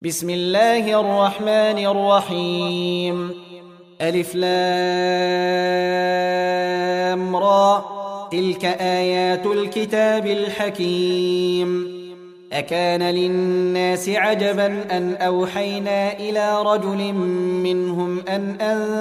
بسم الله الرحمن الرحيم. ألف لام را، تلك آيات الكتاب الحكيم. أكان للناس عجبا أن أوحينا إلى رجل منهم أن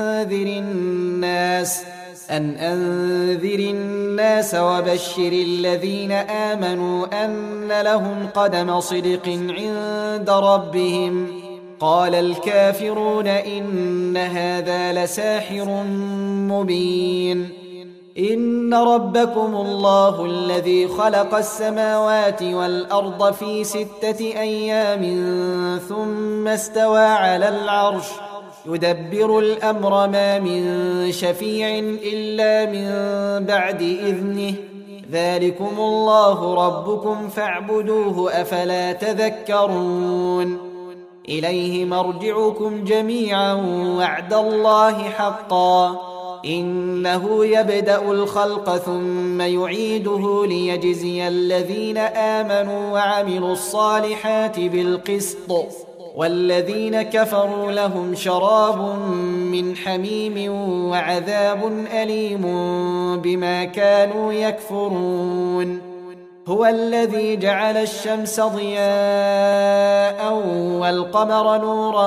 أنذر الناس وبشر الذين آمنوا أن لهم قدم صدق عند ربهم. قال الكافرون إن هذا لساحر مبين. إن ربكم الله الذي خلق السماوات والأرض في 6 أيام ثم استوى على العرش يدبر الأمر، ما من شفيع إلا من بعد إذنه. ذلكم الله ربكم فاعبدوه، أفلا تذكرون. إليه مرجعكم جميعا وعد الله حقا، إنه يبدأ الخلق ثم يعيده ليجزي الذين آمنوا وعملوا الصالحات بالقسط، والذين كفروا لهم شراب من حميم وعذاب أليم بما كانوا يكفرون. هو الذي جعل الشمس ضياء والقمر نورا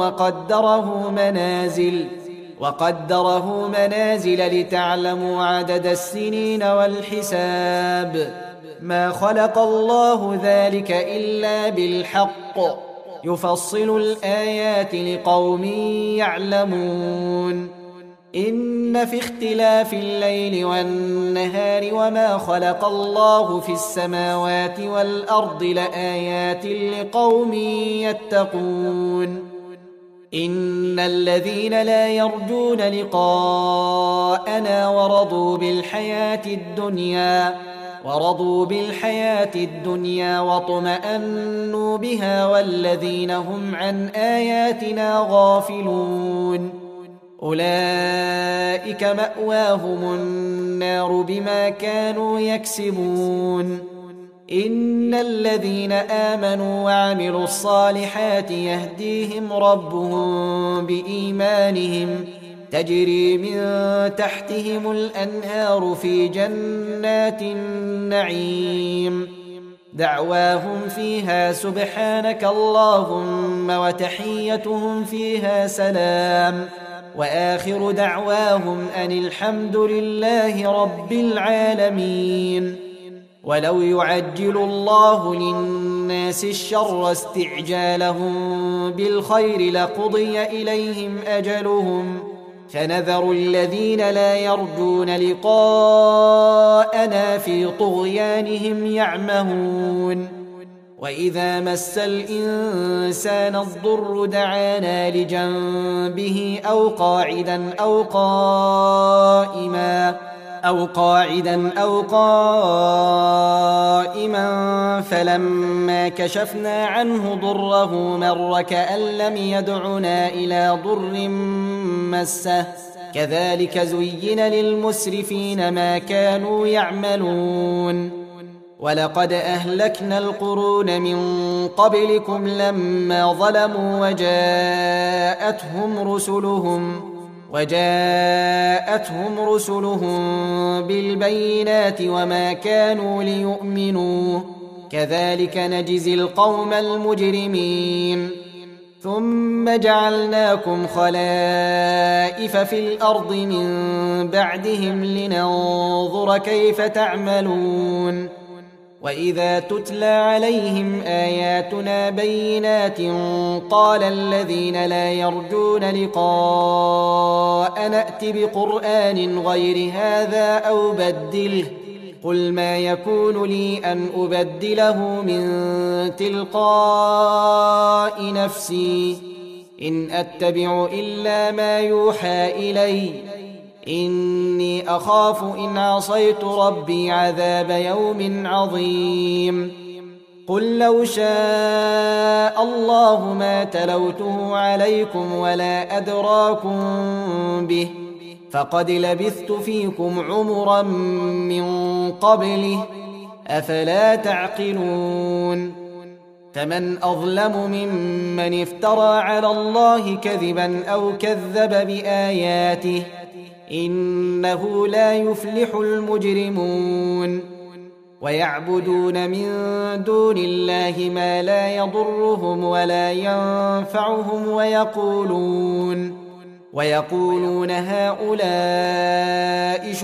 وقدره منازل لتعلموا عدد السنين والحساب. ما خلق الله ذلك إلا بالحق، يفصل الآيات لقوم يعلمون. إن في اختلاف الليل والنهار وما خلق الله في السماوات والأرض لآيات لقوم يتقون. إن الذين لا يرجون لقاءنا ورضوا بالحياة الدنيا واطمأنوا بها والذين هم عن آياتنا غافلون، أولئك مأواهم النار بما كانوا يكسبون. إن الذين آمنوا وعملوا الصالحات يهديهم ربهم بإيمانهم، تجري من تحتهم الأنهار في جنات النعيم. دعواهم فيها سبحانك اللهم وتحيتهم فيها سلام، وآخر دعواهم أن الحمد لله رب العالمين. ولو يعجل الله للناس الشر استعجالهم بالخير لقضي إليهم أجلهم، فنذر الذين لا يرجون لقاءنا في طغيانهم يعمهون. وإذا مس الإنسان الضر دعانا لجنبه أو قاعدا أو قائما فلما كشفنا عنه ضره مر كأن لم يدعنا إلى ضر مسه، كذلك زين للمسرفين ما كانوا يعملون. ولقد أهلكنا القرون من قبلكم لما ظلموا وجاءتهم رسلهم بالبينات وما كانوا ليؤمنوا، كذلك نجزي القوم المجرمين. ثم جعلناكم خلائف في الأرض من بعدهم لننظر كيف تعملون. وإذا تتلى عليهم آياتنا بينات قال الذين لا يرجون لقاء نأت بقرآن غير هذا أو بدله، قل ما يكون لي أن أبدله من تلقاء نفسي، إن أتبع إلا ما يوحى إلي، إني أخاف إن عصيت ربي عذاب يوم عظيم. قل لو شاء الله ما تلوته عليكم ولا أدراكم به، فقد لبثت فيكم عمرا من قبله، أفلا تعقلون. فمن أظلم ممن افترى على الله كذبا أو كذب بآياته إنه لا يفلح المجرمون ويعبدون من دون الله ما لا يضرهم ولا ينفعهم ويقولون هؤلاء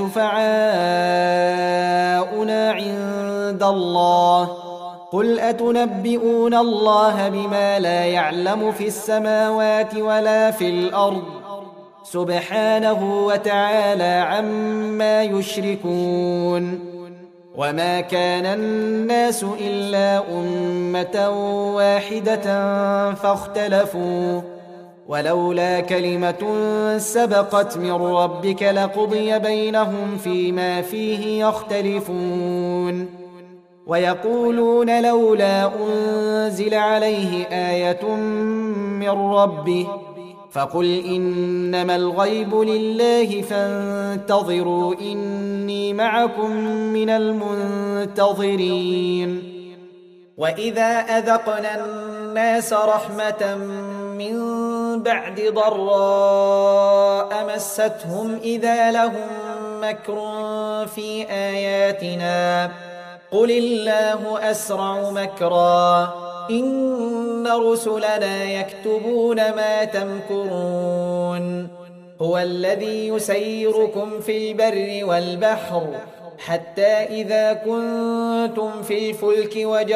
شفعاؤنا عند الله قل أتنبئون الله بما لا يعلم في السماوات ولا في الأرض سبحانه وتعالى عما يشركون وما كان الناس إلا أمة واحدة فاختلفوا ولولا كلمة سبقت من ربك لقضي بينهم فيما فيه يختلفون ويقولون لولا أنزل عليه آية من ربه فقل إنما الغيب لله فانتظروا إني معكم من المنتظرين وإذا أذقنا الناس رحمة من بعد ضراء مستهم إذا لهم مكر في آياتنا قل الله أسرع مكرا إن رسلنا يكتبون ما تمكرون هو الذي يسيركم في البر والبحر حتى إذا كنتم في الفلك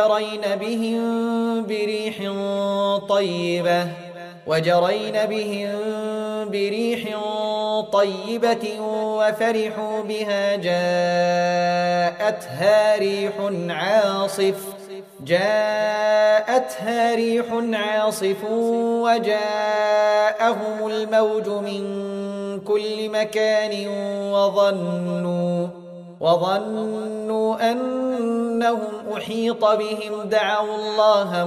وجرين بهم بريح طيبة وفرحوا بها جاءتها ريح عاصف وجاءهم الموج من كل مكان وظنوا أنهم أحيط بهم دعوا الله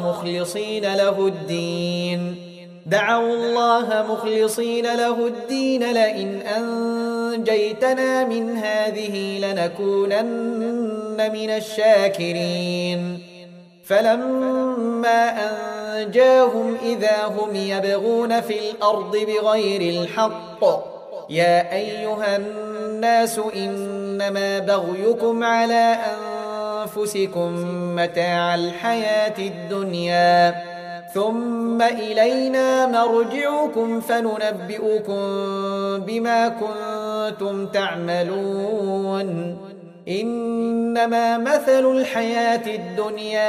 مخلصين له الدين لئن أنجيتنا من هذه لنكونن من الشاكرين فلما أنجاهم إذا هم يبغون في الأرض بغير الحق يا أيها الناس إنما بغيكم على أنفسكم متاع الحياة الدنيا ثم إلينا مرجعكم فننبئكم بما كنتم تعملون إنما مثل الحياة الدنيا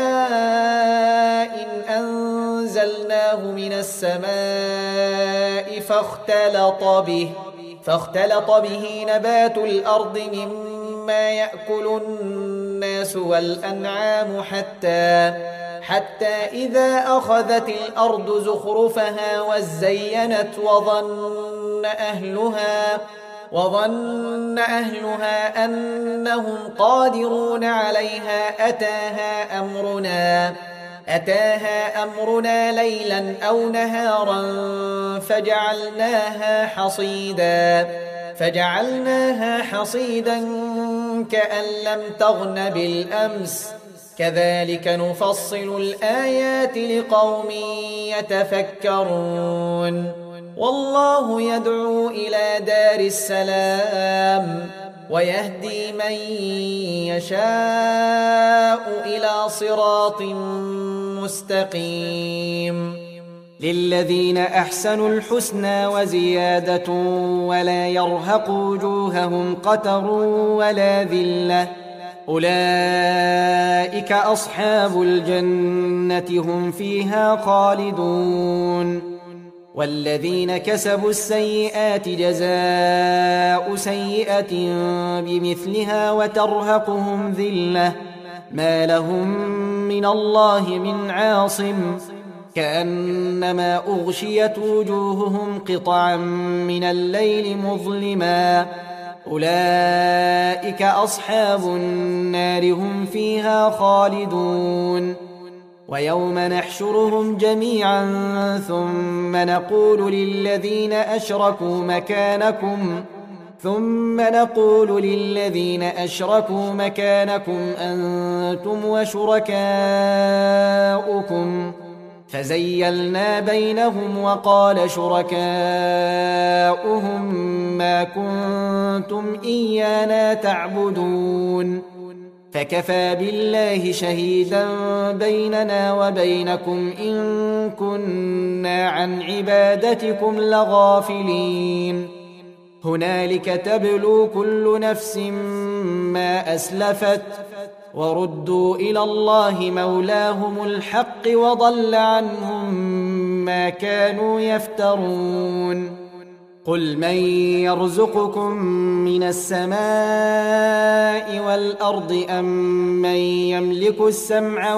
كماء أنزلناه من السماء فاختلط به نبات الأرض مما يأكل الناس والأنعام حتى إذا أخذت الأرض زخرفها وزينت وظن أهلها أنهم قادرون عليها أتاها أمرنا ليلا أو نهارا فجعلناها حصيدا كأن لم تغن بالأمس كذلك نفصل الآيات لقوم يتفكرون والله يدعو إلى دار السلام ويهدي من يشاء إلى صراط مستقيم للذين أحسنوا الحسنى وزيادة ولا يرهق وجوههم قتر ولا ذلة أولئك أصحاب الجنة هم فيها خالدون والذين كسبوا السيئات جزاء سيئة بمثلها وترهقهم ذلة ما لهم من الله من عاصم كأنما أغشيت وجوههم قطعا من الليل مظلما أولئك أصحاب النار هم فيها خالدون ويوم نحشرهم جميعا ثم نقول للذين أشركوا مكانكم ثم نقول للذين أشركوا مكانكم أنتم وشركاؤكم فزيلنا بينهم وقال شركاؤهم ما كنتم إيانا تعبدون فكفى بالله شهيدا بيننا وبينكم إن كنا عن عبادتكم لغافلين هنالك تبلو كل نفس ما أسلفت وردوا إلى الله مولاهم الحق وضل عنهم ما كانوا يفترون قل من يرزقكم من السماء والأرض أمن يملك السمع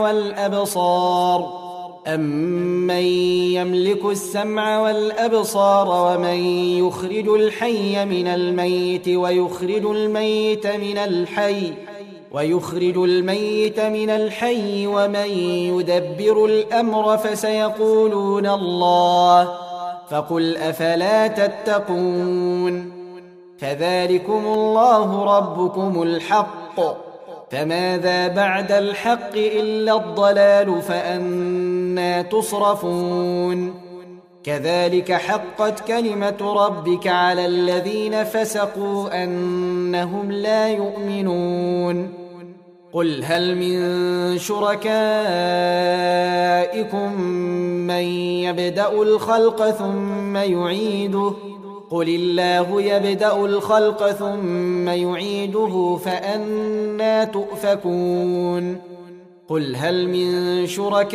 والأبصار ومن يخرج الحي من الميت ويخرج الميت من الحي ومن يدبر الأمر فسيقولون الله فقل أفلا تتقون فذلكم الله ربكم الحق فماذا بعد الحق إلا الضلال فأنى تصرفون كذلك حقت كلمة ربك على الذين فسقوا أنهم لا يؤمنون قل هل من شركائكم من يبدأ الخلق ثم يعيده قل الله يبدأ الخلق ثم يعيده فأنى تؤفكون قل هل من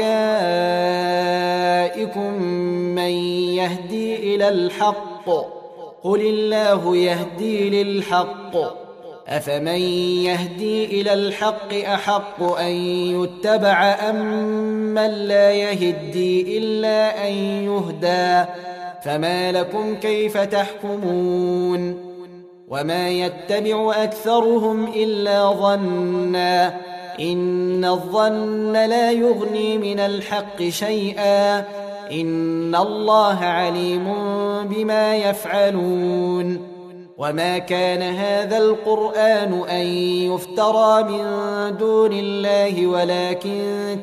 شركائكم من يهدي إلى الحق قل الله يهدي للحق أفمن يهدي إلى الحق أحق أن يتبع أم من لا يهدي إلا أن يهدى فما لكم كيف تحكمون وما يتبع أكثرهم إلا ظنا إن الظن لا يغني من الحق شيئا إن الله عليم بما يفعلون وما كان هذا القرآن أن يفترى من دون الله ولكن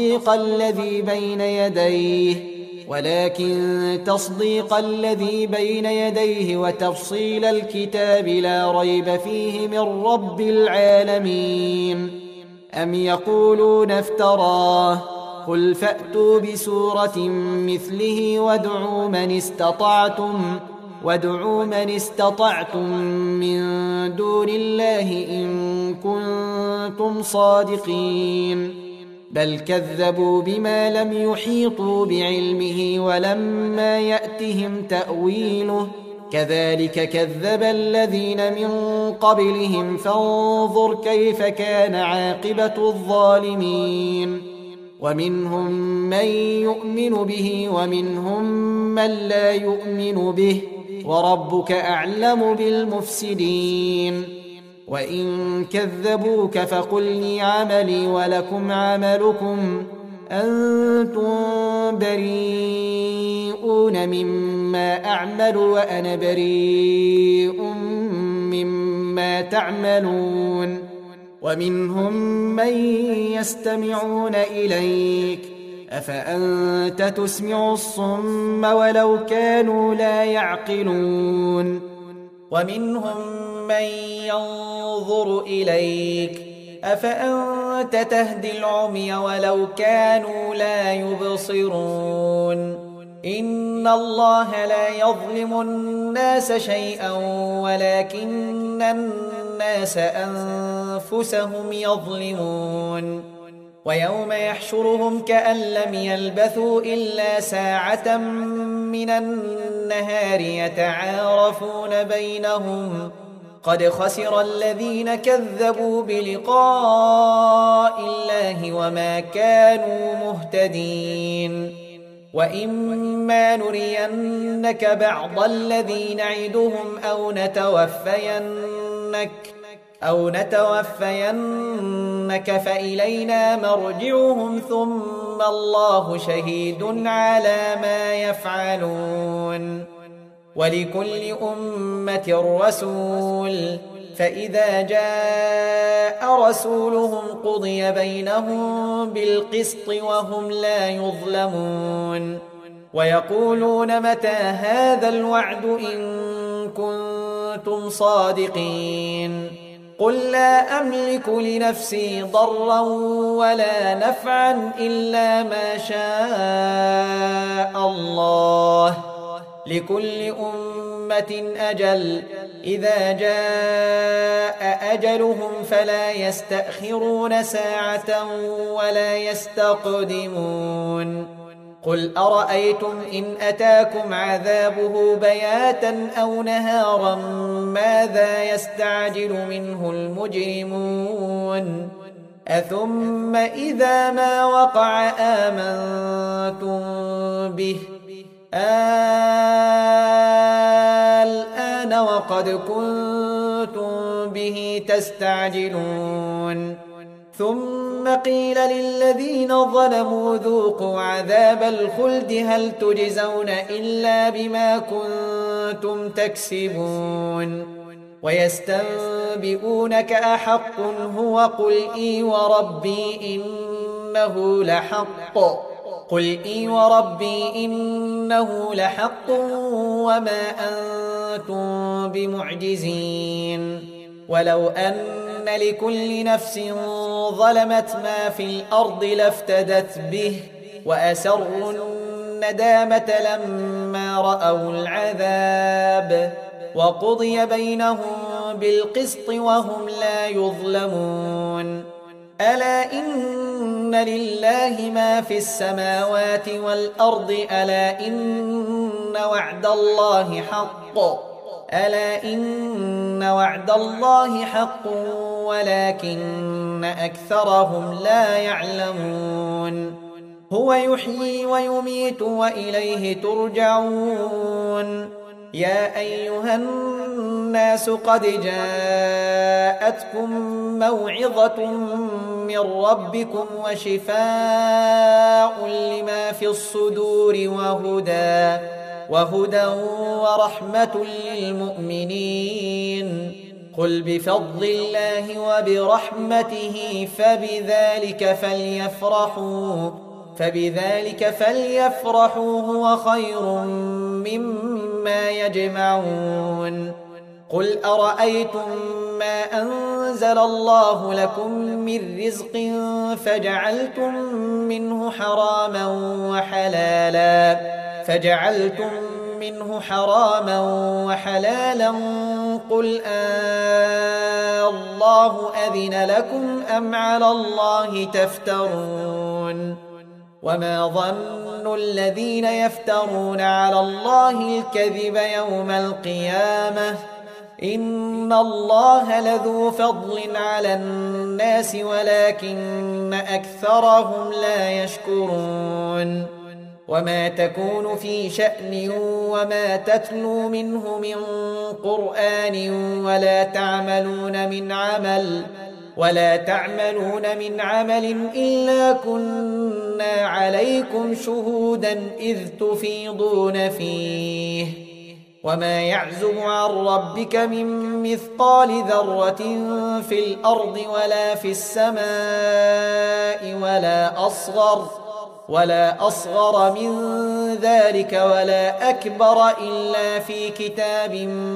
تصديق الذي بين يديه وتفصيل الكتاب لا ريب فيه من رب العالمين أم يقولون افتراه قل فأتوا بسورة مثله وادعوا من استطعتم من دون الله إن كنتم صادقين بل كذبوا بما لم يحيطوا بعلمه ولما يأتهم تأويله كذلك كذب الذين من قبلهم فانظر كيف كان عاقبة الظالمين ومنهم من يؤمن به ومنهم من لا يؤمن به وربك أعلم بالمفسدين وإن كذبوك فقل لي عملي ولكم عملكم أنتم بريئون مما أعمل وأنا بريء مما تعملون ومنهم من يستمعون إليك أفأنت تسمع الصم ولو كانوا لا يعقلون ومنهم من ينظر إليك أفأنت تهدي العمي ولو كانوا لا يبصرون إن الله لا يظلم الناس شيئا ولكن الناس أنفسهم يظلمون ويوم يحشرهم كأن لم يلبثوا إلا ساعة من النهار يتعارفون بينهم قد خسر الذين كذبوا بلقاء الله وما كانوا مهتدين وإما نرينك بعض الذي نعدهم أو نتوفينك فإلينا مرجعهم ثم الله شهيد على ما يفعلون ولكل أمة رسول فإذا جاء رسولهم قضي بينهم بالقسط وهم لا يظلمون ويقولون متى هذا الوعد إن كنتم صادقين قل لا أملك لنفسي ضرا ولا نفعا إلا ما شاء الله لكل أمة أجل إذا جاء أجلهم فلا يستأخرون ساعة ولا يستقدمون قل أرأيتم إن أتاكم عذابه بياتا أو نهارا ماذا يستعجل منه المجرمون أثم إذا ما وقع آمنتم به الآن وقد كنتم به تستعجلون ثم قيل للذين ظلموا ذوقوا عذاب الخلد هل تجزون إلا بما كنتم تكسبون ويستنبئونك أحق هو قل إي وربي إنه لحق قل إي وربي إنه لحق وما أنتم بمعجزين ولو أن لكل نفس ظلمت ما في الأرض لافتدت به وأسروا الندامة لما رأوا العذاب وقضي بينهم بالقسط وهم لا يظلمون ألا إن لله ما في السماوات والأرض ألا إن وعد الله حق ألا إن وعد الله حق ولكن أكثرهم لا يعلمون هو يحيي ويميت وإليه ترجعون يا أيها الناس قد جاءتكم موعظة من ربكم وشفاء لما في الصدور وهدى ورحمة للمؤمنين قل بفضل الله وبرحمته فبذلك فليفرحوا هو خير مما يجمعون قل أرأيتم ما أنزل الله لكم من رزق فجعلتم منه حراما وحلالا قل الله أذن لكم أم على الله تفترون وما ظن الذين يفترون على الله الكذب يوم القيامة إن الله لذو فضل على الناس ولكن أكثرهم لا يشكرون وما تكون في شأن وما تتلو منه من قرآن ولا تعملون من عمل إلا كنا عليكم شهودا إذ تفيضون فيه وما يعزب عن ربك من مثقال ذرة في الأرض ولا في السماء ولا أصغر من ذلك ولا أكبر إلا في كتاب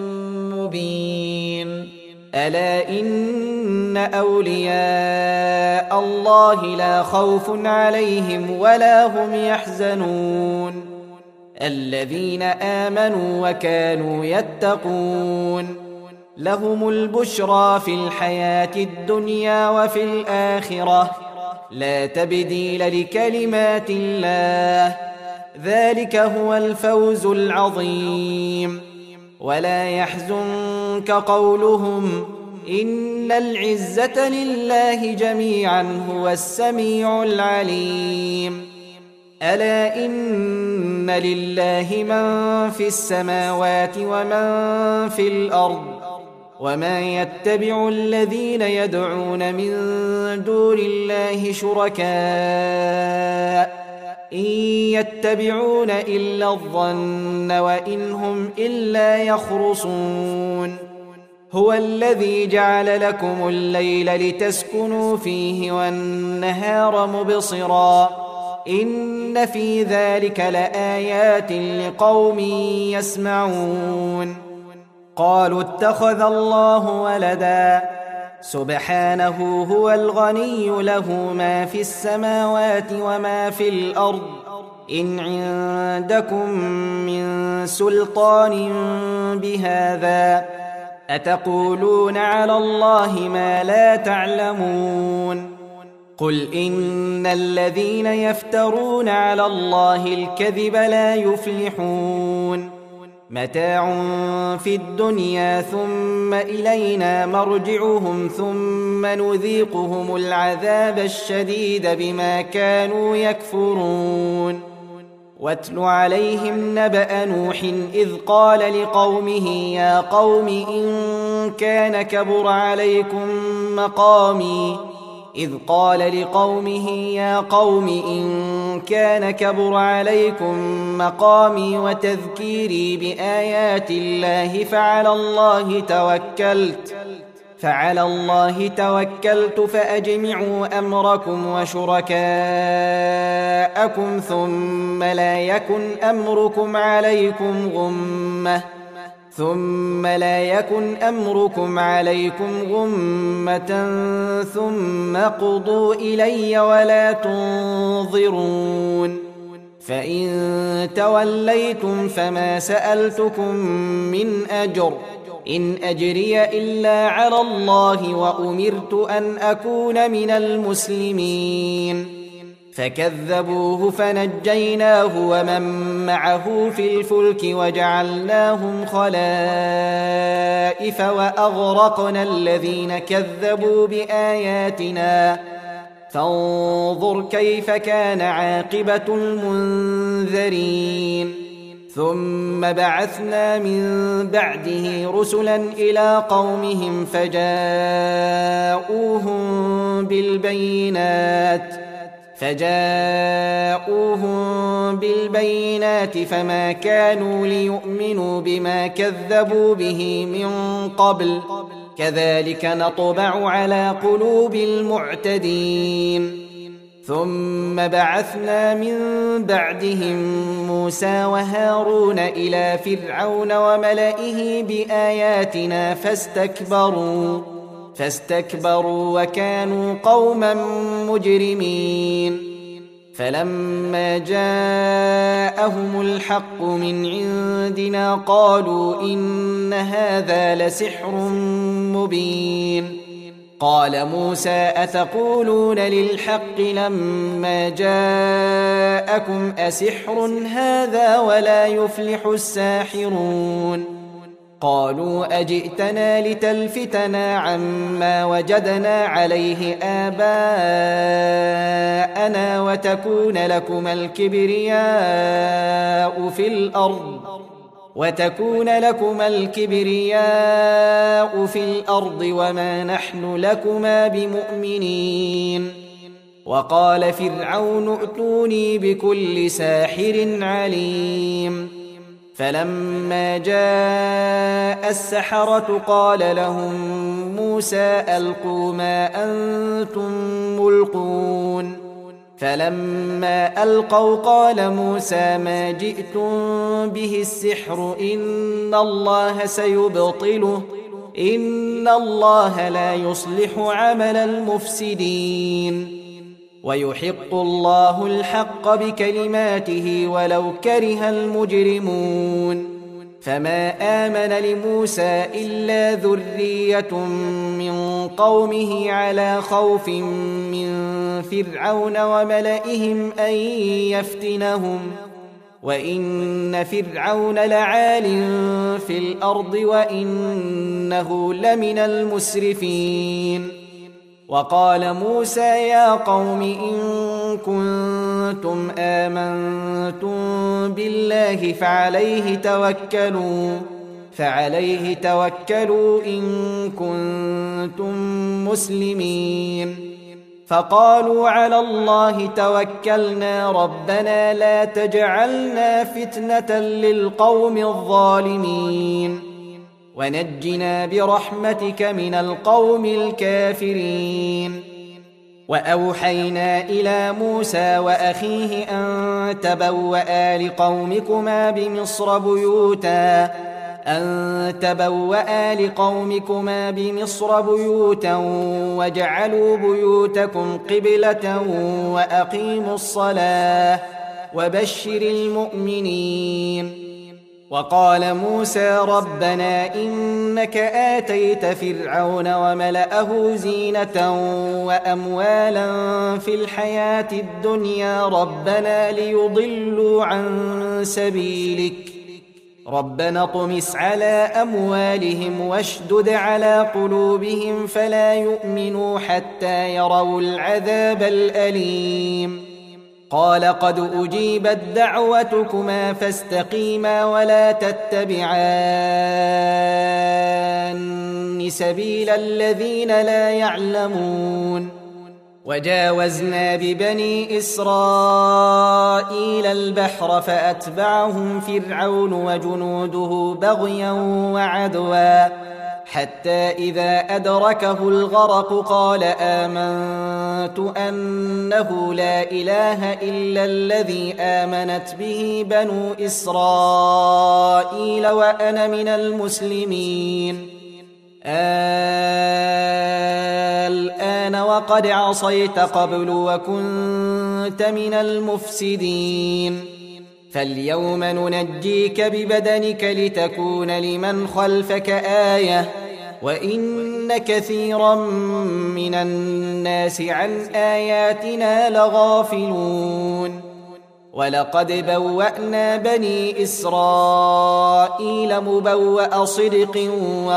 مبين ألا إن أولياء الله لا خوف عليهم ولا هم يحزنون الذين آمنوا وكانوا يتقون لهم البشرى في الحياة الدنيا وفي الآخرة لا تبديل لكلمات الله ذلك هو الفوز العظيم ولا يحزنك قولهم إن العزة لله جميعا هو السميع العليم ألا إن لله من في السماوات ومن في الأرض وما يتبع الذين يدعون من دون الله شركاء إن يتبعون إلا الظن وإن هم إلا يخرصون هو الذي جعل لكم الليل لتسكنوا فيه والنهار مبصرا إن في ذلك لآيات لقوم يسمعون قالوا اتخذ الله ولدا سبحانه هو الغني له ما في السماوات وما في الأرض إن عندكم من سلطان بهذا أتقولون على الله ما لا تعلمون قل إن الذين يفترون على الله الكذب لا يفلحون متاع في الدنيا ثم إلينا مرجعهم ثم نذيقهم العذاب الشديد بما كانوا يكفرون واتل عليهم نبأ نوح إذ قال لقومه يا قوم إن كان كبر عليكم مقامي وتذكيري بآيات الله فعلى الله توكلت فأجمعوا أمركم وشركاءكم ثم لا يكن أمركم عليكم غمة ثم قضوا إلي ولا تنظرون فإن توليتم فما سألتكم من أجر إن أجري إلا على الله وأمرت أن أكون من المسلمين فكذبوه فنجيناه ومن معه في الفلك وجعلناهم خلائف وأغرقنا الذين كذبوا بآياتنا فانظر كيف كان عاقبة المنذرين ثم بعثنا من بعده رسلا إلى قومهم فجاءوهم بالبينات فما كانوا ليؤمنوا بما كذبوا به من قبل كذلك نطبع على قلوب المعتدين ثم بعثنا من بعدهم موسى وهارون إلى فرعون وملئه بآياتنا فاستكبروا وكانوا قوما مجرمين فلما جاءهم الحق من عندنا قالوا إن هذا لسحر مبين قال موسى أتقولون للحق لما جاءكم أسحر هذا ولا يفلح الساحرون قالوا أجئتنا لتلفتنا عما وجدنا عليه آباءنا وتكون لكما الكبرياء في الأرض وما نحن لكما بمؤمنين وقال فرعون ائتوني بكل ساحر عليم فلما جاء السحرة قال لهم موسى ألقوا ما أنتم ملقون فلما ألقوا قال موسى ما جئتم به السحر إن الله سيبطله إن الله لا يصلح عمل المفسدين ويحق الله الحق بكلماته ولو كره المجرمون فما آمن لموسى إلا ذرية من قومه على خوف من فرعون وملئهم أن يفتنهم وإن فرعون لعال في الأرض وإنه لمن المسرفين وقال موسى يا قوم إن كنتم آمنتم بالله فعليه توكلوا إن كنتم مسلمين فقالوا على الله توكلنا ربنا لا تجعلنا فتنة للقوم الظالمين ونجنا برحمتك من القوم الكافرين. وأوحينا إلى موسى وأخيه أن تبوأ لقومكما بمصر بيوتا واجعلوا بيوتكم قبلة وأقيموا الصلاة وبشر المؤمنين. وقال موسى ربنا إنك آتيت فرعون وملأه زينة وأموالا في الحياة الدنيا ربنا ليضلوا عن سبيلك ربنا اطمس على أموالهم واشدد على قلوبهم فلا يؤمنوا حتى يروا العذاب الأليم. قال قد أجيبت دعوتكما فاستقيما ولا تتبعان سبيل الذين لا يعلمون. وجاوزنا ببني إسرائيل البحر فأتبعهم فرعون وجنوده بغيا وعدوا حتى إذا أدركه الغرق قال آمنت أنه لا إله إلا الذي آمنت به بنو إسرائيل وأنا من المسلمين. الآن وقد عصيت قبل وكنت من المفسدين فاليوم ننجيك ببدنك لتكون لمن خلفك آية وإن كثيرا من الناس عن آياتنا لغافلون. ولقد بوأنا بني إسرائيل مبوأ صدق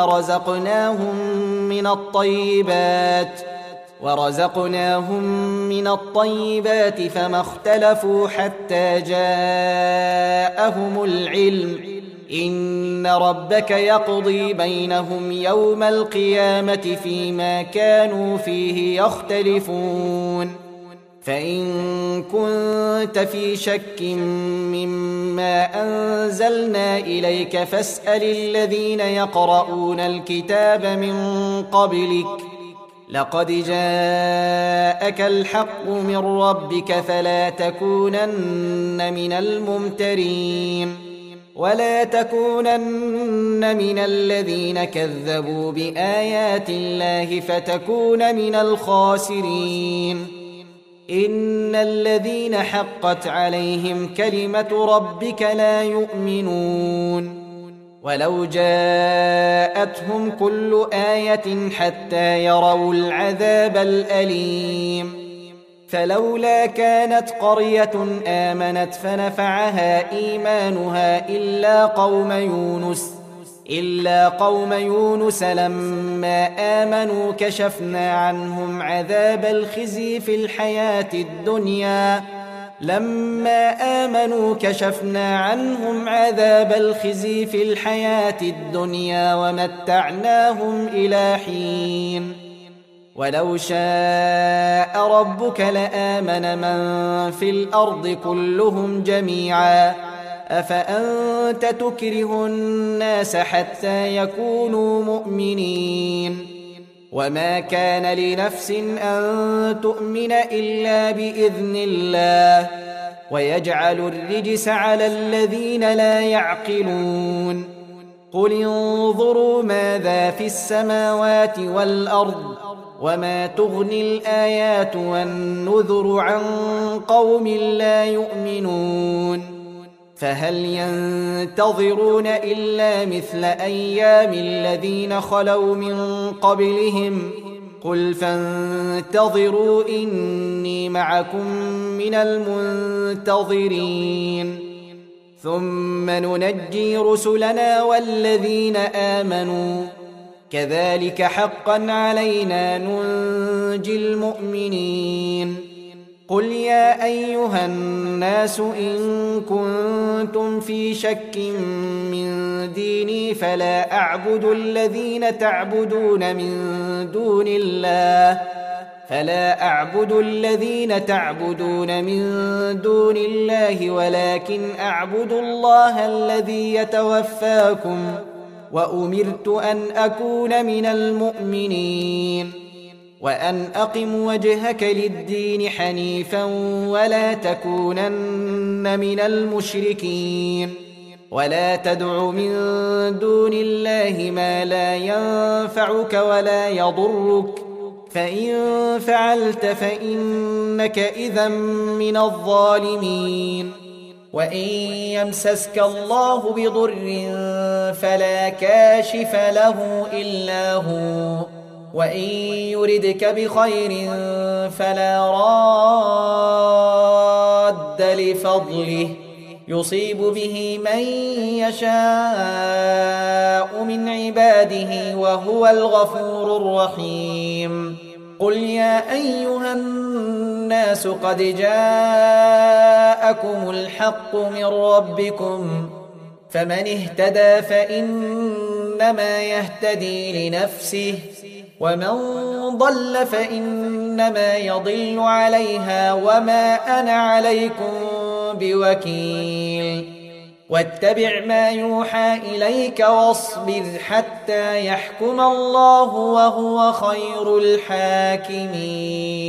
ورزقناهم من الطيبات فما اختلفوا حتى جاءهم العلم إن ربك يقضي بينهم يوم القيامة فيما كانوا فيه يختلفون. فإن كنت في شك مما أنزلنا إليك فاسأل الذين يقرؤون الكتاب من قبلك لقد جاءك الحق من ربك فلا تكونن من الممترين ولا تكونن من الذين كذبوا بآيات الله فتكون من الخاسرين. إن الذين حقت عليهم كلمة ربك لا يؤمنون ولو جاءتهم كل آية حتى يروا العذاب الأليم. فلولا كانت قرية آمنت فنفعها إيمانها إلا قوم يونس لما آمنوا كشفنا عنهم عذاب الخزي في الحياة الدنيا ومتعناهم إلى حين. ولو شاء ربك لآمن من في الأرض كلهم جميعا أفأنت تكره الناس حتى يكونوا مؤمنين. وما كان لنفس أن تؤمن إلا بإذن الله ويجعل الرجس على الذين لا يعقلون. قل انظروا ماذا في السماوات والأرض وما تغني الآيات والنذر عن قوم لا يؤمنون. فهل ينتظرون إلا مثل أيام الذين خلوا من قبلهم قل فانتظروا إني معكم من المنتظرين. ثم ننجي رسلنا والذين آمنوا كذلك حقا علينا ننجي المؤمنين. قل يا أيها الناس إن كنتم في شك من ديني فلا أعبد الذين تعبدون من دون الله فلا أعبد الذين تعبدون من دون الله ولكن أعبد الله الذي يتوفاكم وأمرت أن أكون من المؤمنين وأن أقم وجهك للدين حنيفا ولا تكونن من المشركين ولا تدع من دون الله ما لا ينفعك ولا يضرك فإن فعلت فإنك إذا من الظالمين وإن يمسسك الله بضر فلا كاشف له إلا هو وإن يردك بخير فلا راد لفضله يصيب به من يشاء من عباده وهو الغفور الرحيم قل يا أيها الناس قد جاءكم الحق من ربكم فمن اهتدى فإنما يهتدي لنفسه ومن ضل فإنما يضل عليها وما أنا عليكم بوكيل واتبع ما يوحى إليك واصبر حتى يحكم الله وهو خير الحاكمين